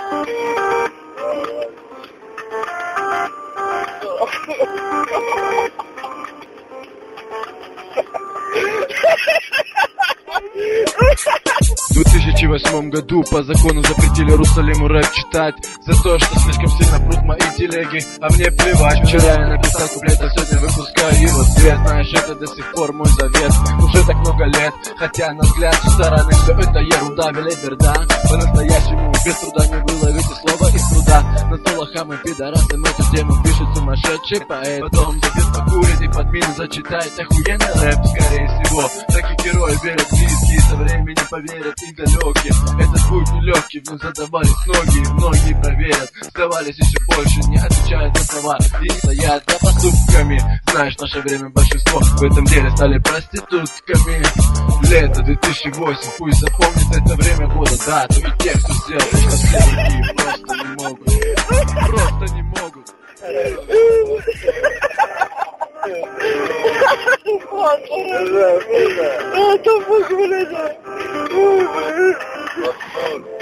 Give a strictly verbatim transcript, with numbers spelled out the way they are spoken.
В две тысячи восьмом году по закону запретили Русалиму рэп читать за то, что слишком сильно прут мои телеги, а мне плевать. Вчера я написал куплет, а сегодня выпускаю его свет. Знаешь, это до сих пор мой завет, уже так много лет. Хотя на взгляд со стороны все это ерунда, белиберда. По-настоящему без труда не выловите слово из труда. На столах хамы пидорасам эту тему пишет сумасшедший поэт. Потом забит покурит и под мину зачитает охуенный рэп. Скорее всего, так и герои верят близкие, со временем поверят и далекие. Этот путь нелегкий, в нем задавались ноги, и многие проверят. Сдавались еще больше, не отвечают за слова и стоят за поступками. Знаешь, в наше время большинство в этом деле стали проститутками. Лето две тысячи восемь, пусть запомнит это время года, дату и тех, кто сделал, что все другие просто не могут. Просто не могут. Это бог, блядь.